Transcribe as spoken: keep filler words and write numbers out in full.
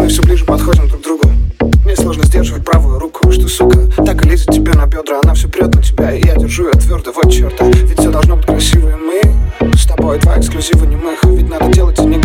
Мы все ближе подходим друг к другу. Мне сложно сдерживать правую руку. Что, сука, так и лезет тебе на бедра. Она все прет на тебя, и я держу ее твердо. Вот черта, ведь все должно быть красиво. И мы с тобой два эксклюзива немых. Ведь надо делать и не